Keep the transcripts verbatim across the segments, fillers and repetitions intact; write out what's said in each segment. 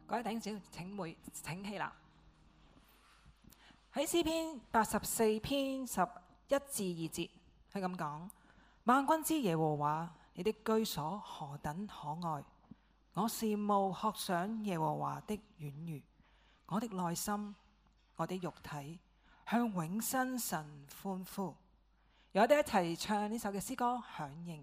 各位弟兄姊妹，請妹請起立。喺詩篇八十四篇十一至二節，係咁講：萬軍之耶和華，你的居所何等可愛！我羨慕渴想耶和華的院宇，我的內心，我的肉體向永生神歡呼。由我哋一齊唱呢首嘅詩歌，響應。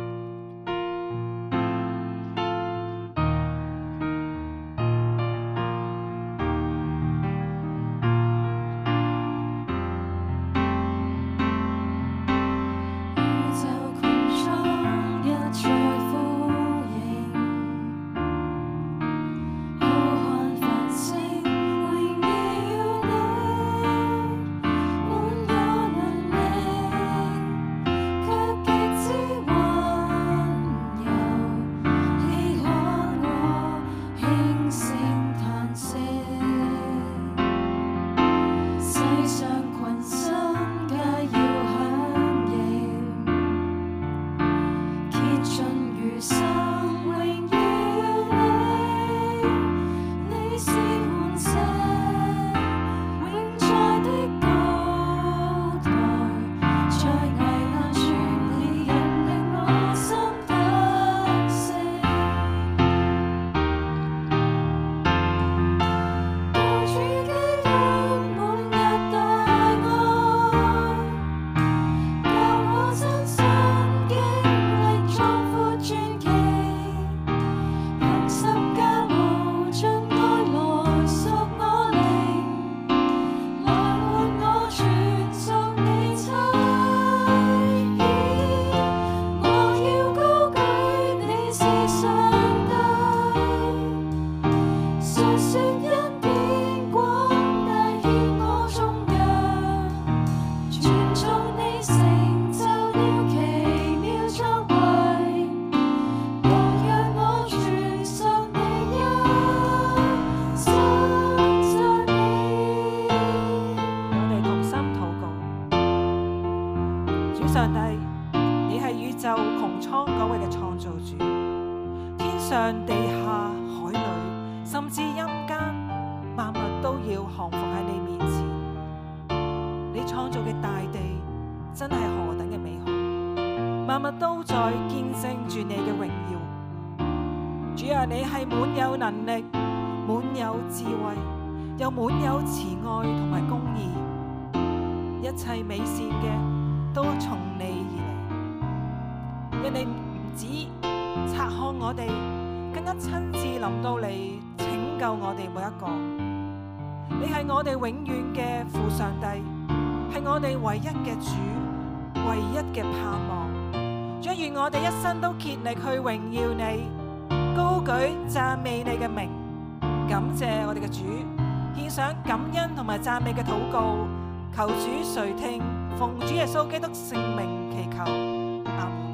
上帝，你係宇宙穹蒼嗰位嘅創造主，天上地下海裏，甚至陰間，萬物都要降服喺你面前。你創造嘅大地真係何等嘅美好，萬物都在見證住你嘅榮耀。主啊，你係滿有能力、滿有智慧，又滿有慈愛同埋公義，一切美善嘅都從你而嚟，因你唔止察看我哋，更加親自臨到嚟拯救我哋每一個。你係我哋永遠嘅父上帝，係我哋唯一嘅主，唯一嘅盼望。將願我哋一生都竭力去榮耀你，高舉讚美你嘅名，感謝我哋嘅主，獻上感恩同埋讚美嘅禱告。求主垂聽，奉主耶穌基督聖名祈求，阿門。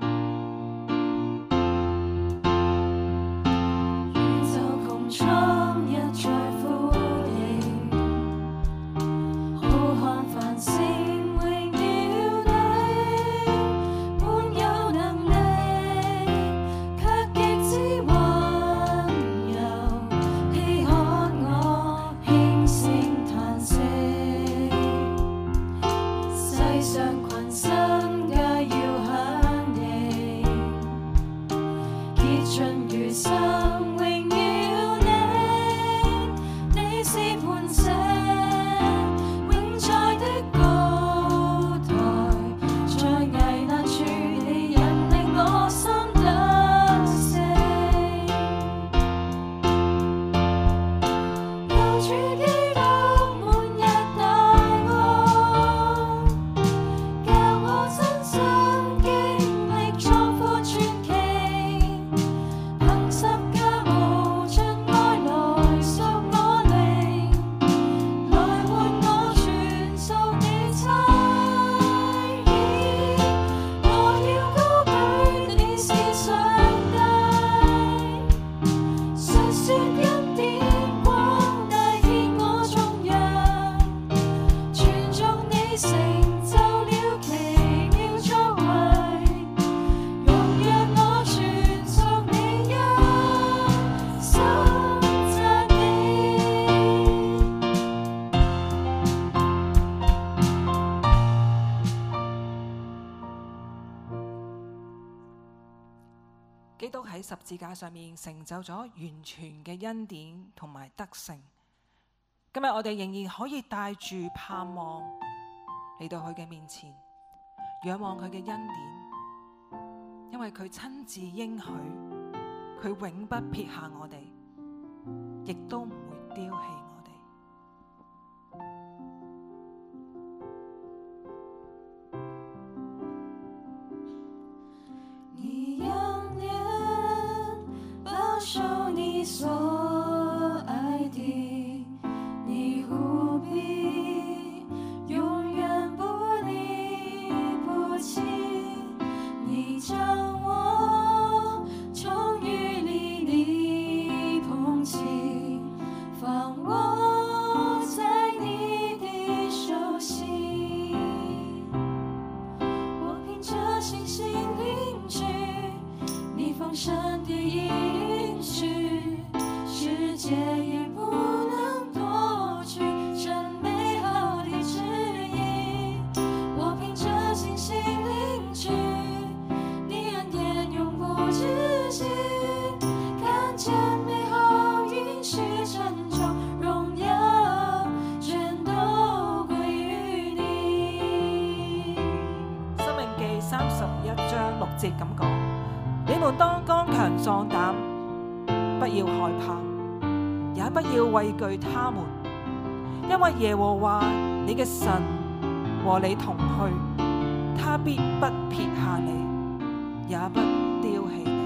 宇宙穹蒼一再呼應，浩瀚繁星榮耀你，滿有能力，卻極之溫柔，稀罕我輕聲嘆息。世上群生皆要響應，竭盡餘生榮耀你，你是磐石，永在的高台，在危難處你引領我心得勝，救主基督滿溢大愛，教我親身經歷壯闊傳奇，憑十架無基督喺十字架上面成就咗完全嘅恩典同埋得勝。今日我哋仍然可以帶住盼望嚟到佢嘅面前，仰望佢嘅恩典，因為佢親自應許，佢永不撇下我哋，亦都唔會丟棄我哋。 你仰臉保守你所愛的，你護庇永遠不離不棄，你將我從淤泥裡捧起，放我在你的手心。我憑着信心領取你豐盛的應許，世界也不能奪去這美好的旨意。我憑着信心領取你恩典永不止息，看見美好應許成就，榮耀全都歸於你。 申命記三十一章六節咁講：你們當剛強壯膽，不要害怕，也不要畏懼他們，因為耶和華你嘅神和你同去，他必不撇下你，也不丟棄你。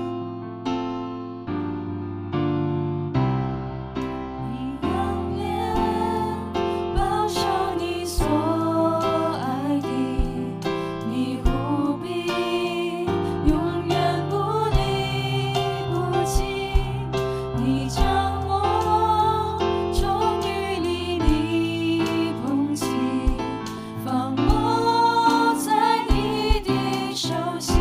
你仰臉保守你所愛的，你護庇永遠不離不棄，你將我從淤泥裡捧起，放我在你的手心。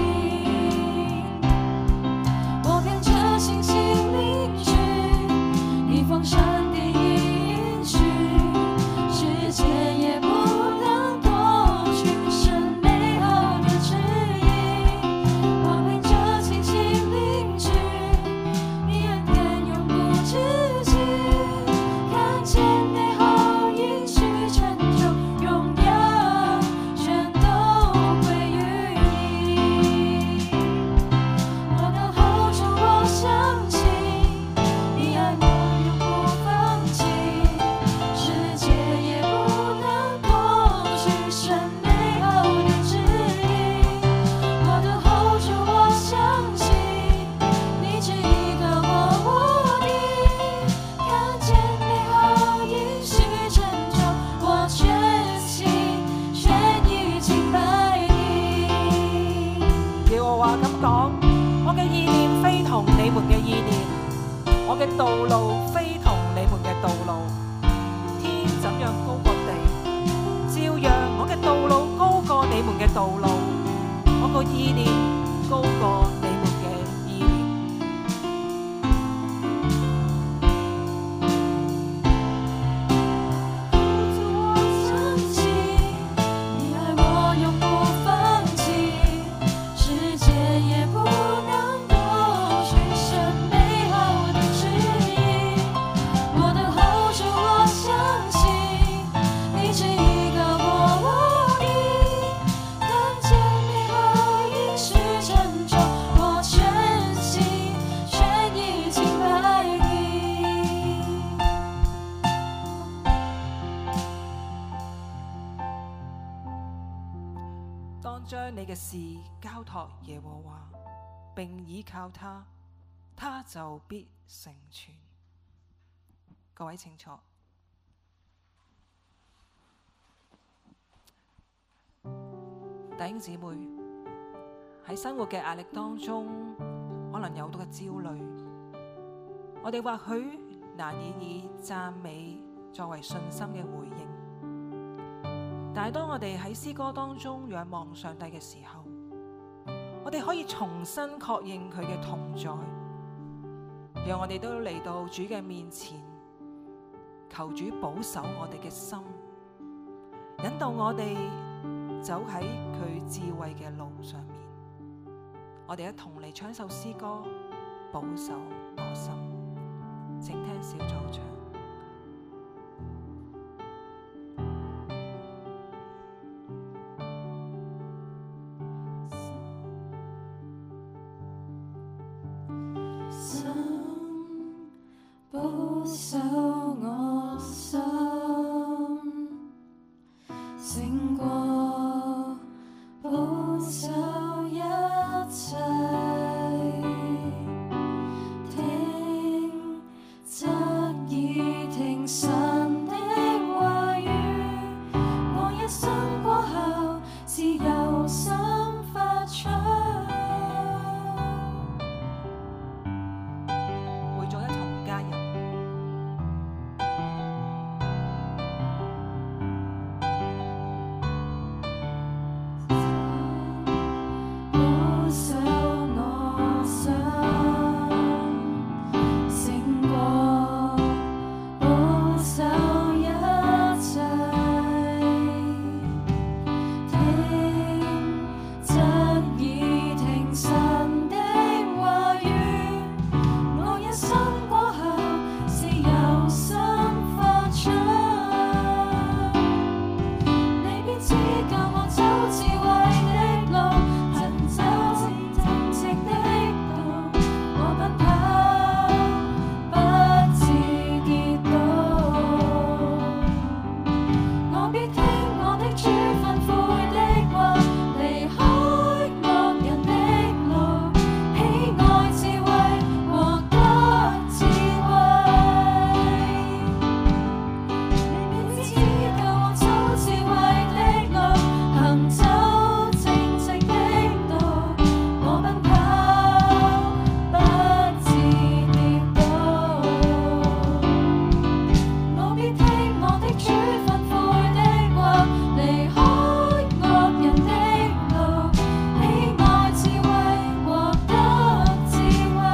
我憑着信心領取你豐盛的應許，世界也不能奪去神美好的旨意。我憑着信心領取你恩典永不止息，看見美好應許成就，榮耀全都歸於你。我等候着，我相信你愛我永不放棄，世界也不能奪去神美好的旨意。我等候着，我相信你旨意高過我的，看見美好應許成就，我全心全意敬拜你。 耶和華咁講：我嘅意念非同你們嘅意念，我嘅道路非同你們嘅道路。天怎樣高過地，照樣我嘅道路高過你們嘅道路，我個意念高過你們嘅意念。 我相信你愛我永不放棄，世界也不能奪去神美好的旨意。我等候着，我相信你旨意高過我的，看見美好應許成就，我全心全意敬拜你。 當將你嘅事交託耶和華，並倚靠他，他就必成全。各位請坐。弟兄姊妹，喺生活嘅壓力當中，可能有好多嘅焦慮，我哋或許難以以讚美作為信心嘅回應。但係當我哋喺詩歌當中仰望上帝嘅時候，我哋可以重新確認佢嘅同在，讓我哋都嚟到主嘅面前，求主保守我哋嘅心，引導我哋走喺佢智慧嘅路上面。 我哋一同嚟唱首詩歌，保守我心。請聽小組唱。 心保守我心，勝過保守一切。聽則已聽神的話語，我一生過後是由心發出。 會眾一同加入。 保守我心，勝過保守一切。聽則已聽神的話語，我一生過後是由心發出。你必指教我走智慧的路，行走正直的道，我奔跑不致跌倒。我必聽我的主吩咐的話，離開惡人的路，喜愛智慧，獲得智慧。你必指教我走智慧的路，行走正直的道，我奔跑不致跌倒。我必聽我的主吩咐的話，離開惡人的路，喜愛智慧，獲得智慧。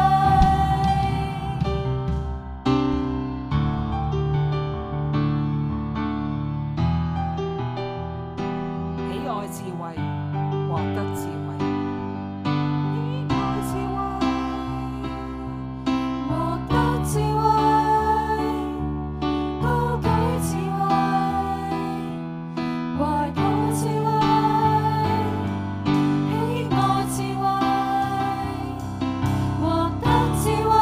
喜愛智慧，獲得智慧。喜愛智慧， 獲得智慧，高舉智慧，懷抱智慧，喜愛智慧，獲得智慧，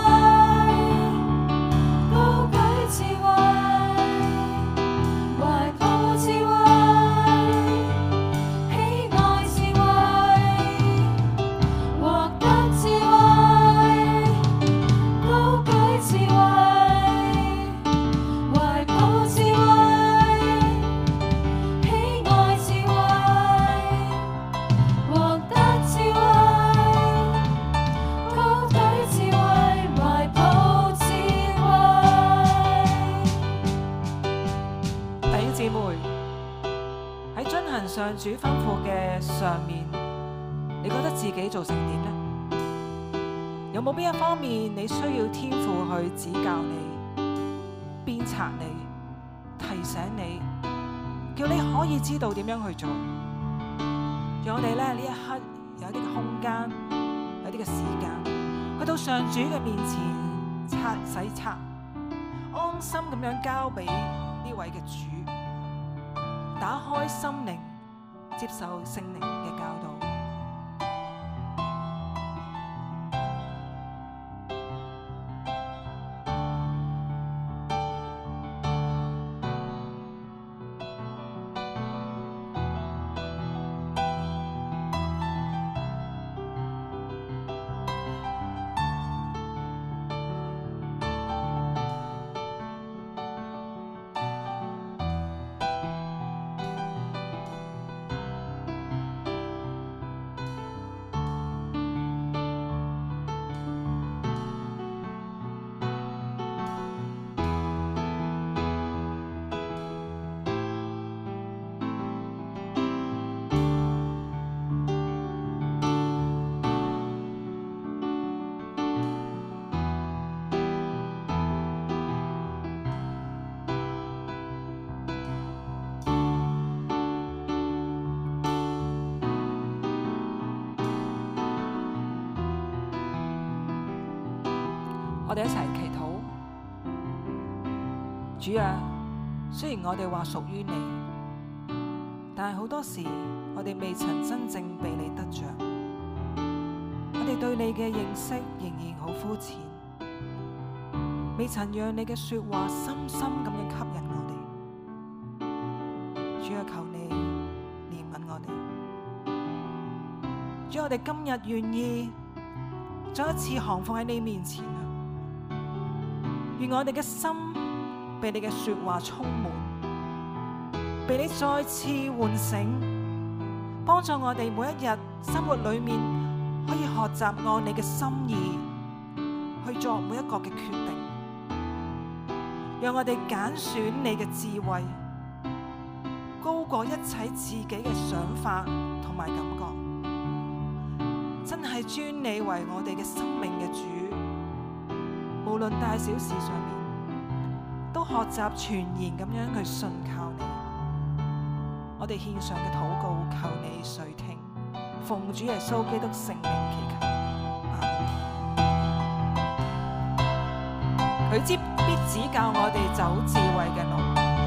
高舉智慧，懷抱智慧，喜愛智慧，獲得智慧，高舉智慧，懷抱智慧，喜愛智慧，獲得智慧，高舉智慧，懷抱智慧。 弟兄姊妹，喺遵行上主吩咐嘅上面，你覺得自己做成點呢？有冇邊一方面你需要天父去指教你、鞭策你、提醒你，叫你可以知道點樣去做？讓我哋咧呢一刻有啲嘅空間，有啲嘅時間，去到上主嘅面前擦洗擦，安心咁樣交俾呢位嘅主，打開心靈，接受聖靈嘅教導。 我哋一齊祈禱。主啊，雖然我哋話屬於你，但係好多時我哋未曾真正被你得着，我哋對你嘅認識仍然好膚淺，未曾讓你嘅說話深深咁樣吸引我哋。主啊，求你憐憫我哋。主，我哋今日願意再一次降服喺你面前啊！願我哋嘅心被你嘅說話充滿，被你再次喚醒，幫助我哋每一日生活裏面可以學習按你嘅心意去做每一個嘅決定，讓我哋揀選你嘅智慧高過一切自己嘅想法同埋感覺，真係尊你為我哋嘅生命嘅主，無論大小事上面都學習全然咁樣去信靠你。我哋獻上嘅禱告，求你垂聽，奉主耶穌基督聖名祈求，阿們。佢必必指教我哋走智慧嘅路。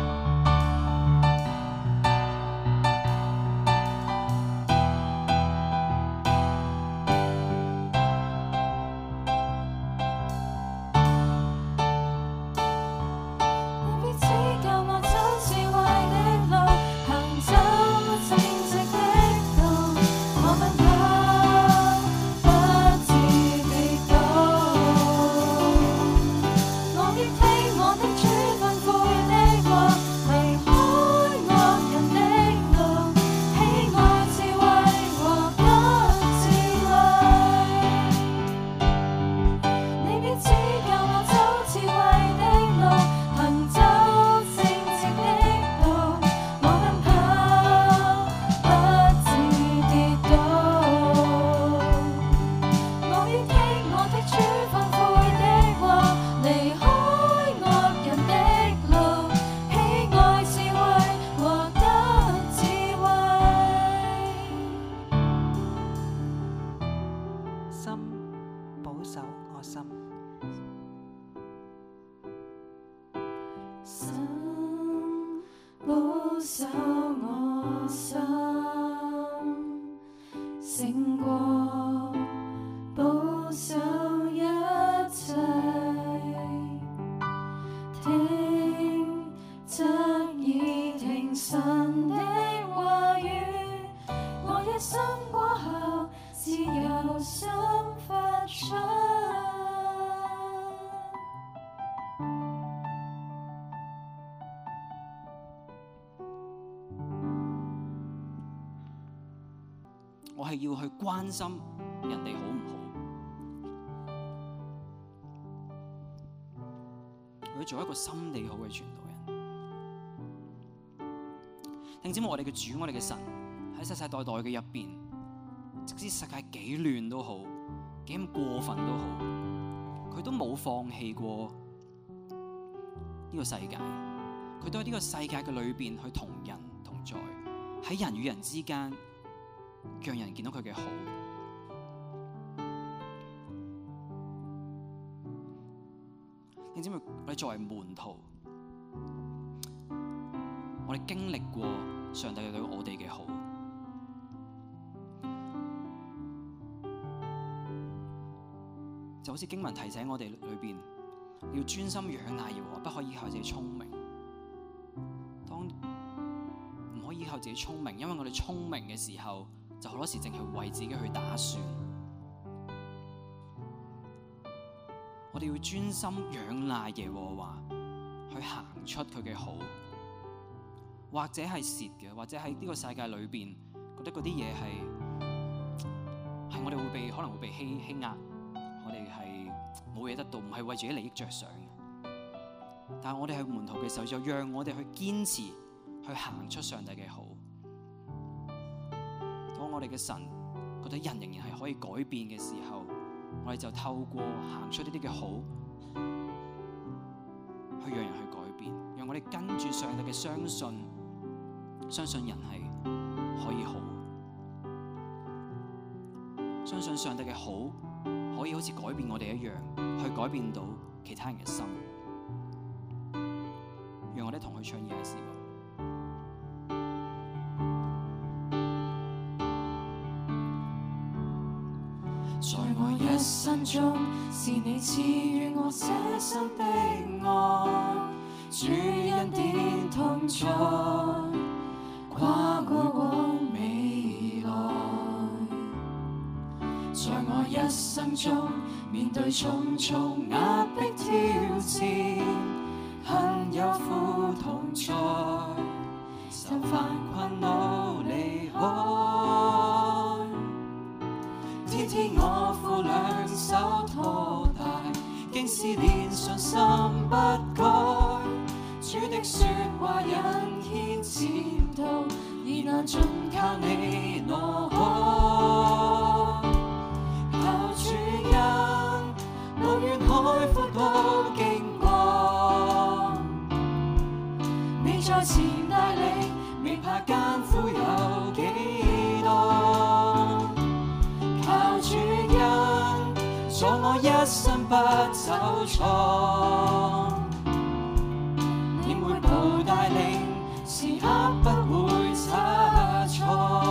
我係要去關心人哋好唔好，我要做一個心地好嘅傳道人。聽知我哋嘅主，我哋嘅神喺世世代代嘅入邊，即使世界幾亂都好，幾咁過分都好，佢都冇放棄過呢個世界。佢都喺呢個世界嘅裏邊去同人同在，喺人與人之間，讓人見到佢嘅好。你知唔知我哋作為門徒，我哋經歷過上帝對我哋嘅好，就好似經文提醒我哋裏邊，要專心仰賴耶和華，不可以靠自己聰明。當唔可以靠自己聰明，因為我哋聰明嘅時候，就好多時淨係為自己去打算。我哋要專心仰賴耶和華，去行出佢嘅好，或者係蝕嘅，或者喺呢個世界裏邊覺得嗰啲嘢係係我哋會被可能會被欺欺壓，我哋係冇嘢得到，唔係為自己利益着想嘅。但係我哋係門徒嘅時候，就讓我哋去堅持去行出上帝嘅好。當我哋嘅神覺得人仍然係可以改變嘅時候，我哋就透過行出呢啲嘅好，去讓人去改變，讓我哋跟住上帝嘅相信，相信人係可以好，相信上帝嘅好可可以好似改變我哋一樣，去改變到其他人嘅心。讓我哋同佢唱以下詩歌。 在我一生中，是你賜予我這生的愛，主恩典同在，跨過往未來。在我一生中，面對重重壓迫挑戰，很有苦同在，受煩困惱離開。天天我負兩手拖帶，經試煉信心不改。主的說話引牽前途，疑難盡靠你挪開。靠主恩，路遠海闊都經過，你在前帶領，未怕艱苦有幾多。靠主恩，助我一生不走錯。你每步帶領，時刻不會差錯。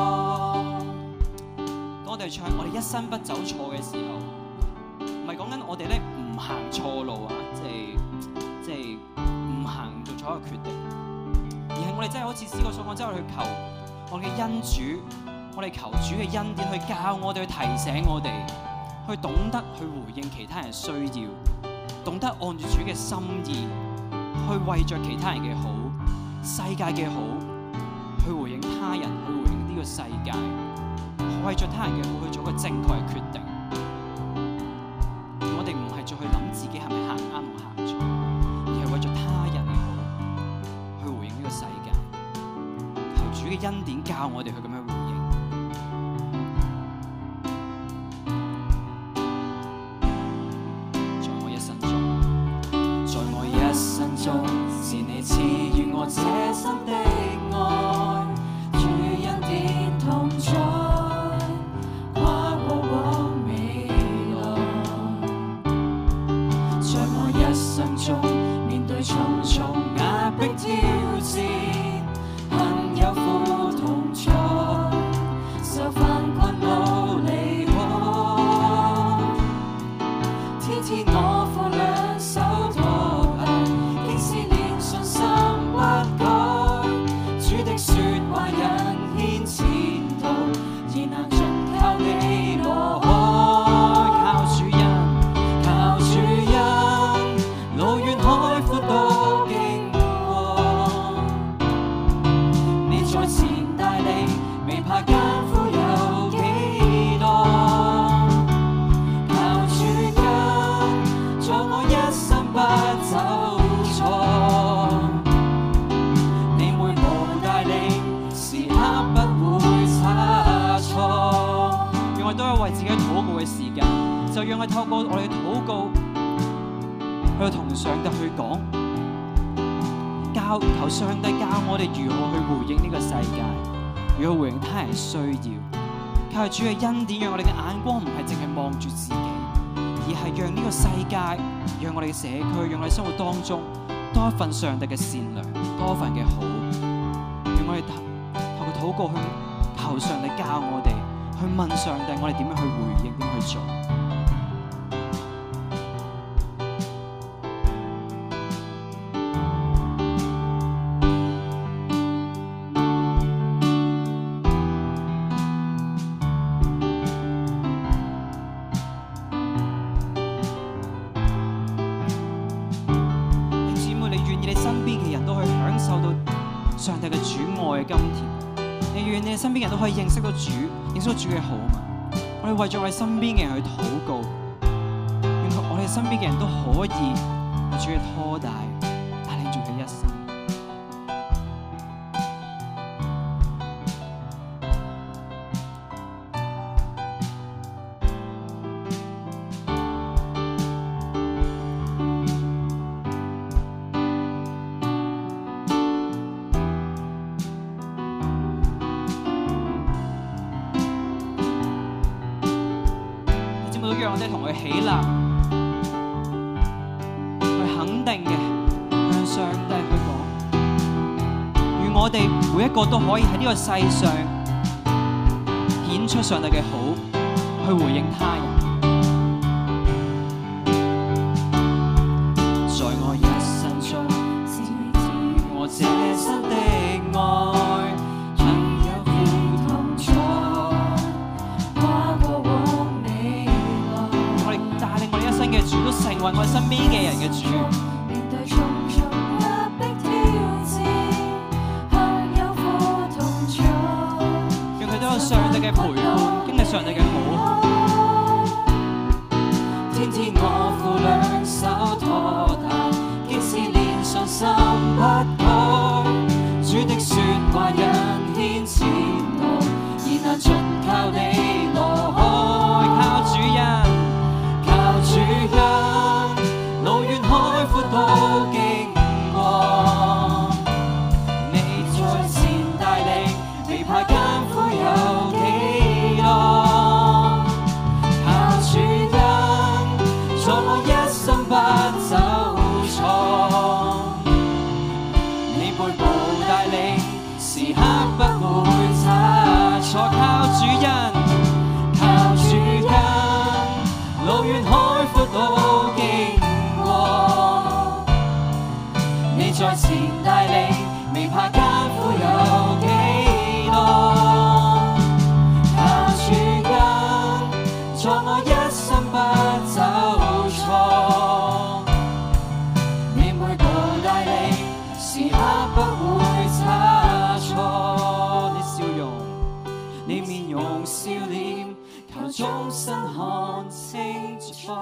當我哋唱我哋一生不走錯嘅時候，唔係講緊我哋咧唔行錯路啊，即係即係唔行做錯一個決定，而係我哋真係好似詩歌所講，真係去求我哋嘅恩主。我哋求主嘅恩典去教我哋，去提醒我哋，去懂得去回應其他人需要，懂得按住主嘅心意，去為着其他人嘅好、世界嘅好，去回應他人，去回應呢個世界，為着他人嘅好去做個正確嘅決定。我哋唔係再去諗自己係咪行啱同行錯，而係為着他人嘅好，去回應呢個世界。求主嘅恩典教我哋去咁樣回應。 是你賜予我這生的愛，主恩典同在，跨過往未來。在我一生中，面對重重壓迫挑戰，很有苦同在，受煩困惱離開。天天我負兩手拖帶，經試煉信心不改。主的說話引牽前途，疑難盡靠你挪開。靠主恩，靠主恩，路遠海闊都經過。你在前帶領，未怕艱苦有幾多。靠主恩，助我一生不走錯。你每步帶領，時刻不會差錯。 讓我都有為自己禱告嘅時間，就讓我透過我哋嘅禱告，去同上帝去講，教求上帝教我哋如何去回應呢個世界，如何回應他人需要。靠主嘅恩典，讓我哋嘅眼光唔係淨係望住自己，而係讓呢個世界，讓我哋嘅社區，讓我哋生活當中多一份上帝嘅善良，多一份嘅好。讓我哋透過禱告去求上帝教我哋，去問上帝我哋點樣去回應，點樣去做。姊妹，你願意你身邊嘅人都去享受到上帝嘅主愛嘅甘甜？你願你身邊嘅人都可以認識到主，認識到主嘅好嘛？我哋為咗我哋身邊嘅人去禱告，願我哋身邊嘅人都可以被主嘅拖帶，帶領住佢一生。讓讓我哋同佢起立，去肯定嘅向上帝去講，願我哋每一個都可以喺呢個世上顯出上帝嘅好，去回應他人。在我一生中，我這生的愛，曾有苦痛楚，跨過往未來。我哋帶領我哋一生嘅主，都成為我哋身邊嘅人嘅主。面對重重壓迫挑戰，向有苦痛楚，讓佢都有上帝嘅陪伴，經歷上帝嘅好。天天我負兩手托大，既是連信心不改，主的說話引牽前路，而難盡靠你挪開。靠主恩，靠主恩，路遠海闊都經過，你在前帶領，未怕艱苦有幾多。靠主恩，助我一生不走錯，你背部帶領，時刻不會差錯。靠主恩，靠主恩，路遠海闊都經過，你在前帶領，未怕艱苦有幾多。靠主恩，助我一生不走錯，你每步帶領，時刻不會差錯。你笑容，你面容笑臉，求終身看清楚。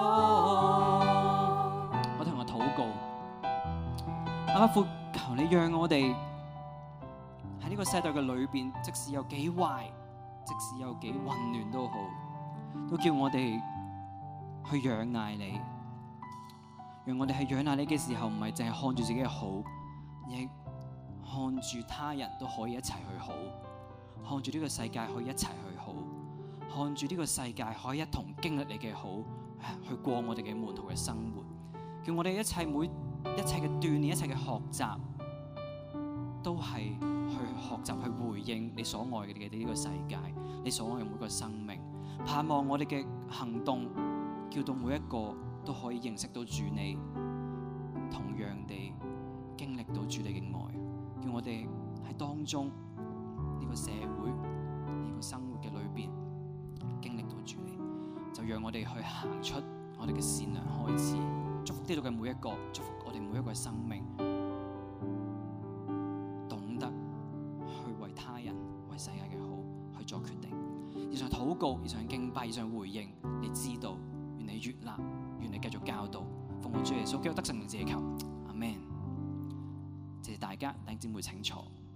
我同我禱告，阿父，求你讓我哋喺呢個世代嘅裏邊，即使有幾壞，即使有幾混亂都好，都叫我哋去仰賴你。讓我哋喺仰賴你嘅時候，唔係淨係看住自己嘅好，而係看住他人都可以一齊去好，看住呢個世界可以一齊去好，看住呢個世界可以一同經歷你嘅好，去過我哋嘅門徒嘅生活。叫我哋一切每一切嘅鍛鍊，一切嘅學習，都係去學習去回應你所愛嘅呢個世界，你所愛嘅每個生命。盼望我哋嘅行動，叫到每一個都可以認識到主你，同樣地經歷到主你嘅愛。叫我哋喺當中呢個社會呢個生活嘅裏邊經歷到主你，就讓我哋去行出我哋嘅善良開始。祝福呢度嘅每一個，祝福我哋每一個嘅生命，懂得去為他人、為世界嘅好去做決定。以上禱告，以上敬拜，以上回應，你知道，願你悅納，願你繼續教導。奉我主耶穌基督得勝名字祈求，阿們。謝謝大家，弟兄姊妹請坐。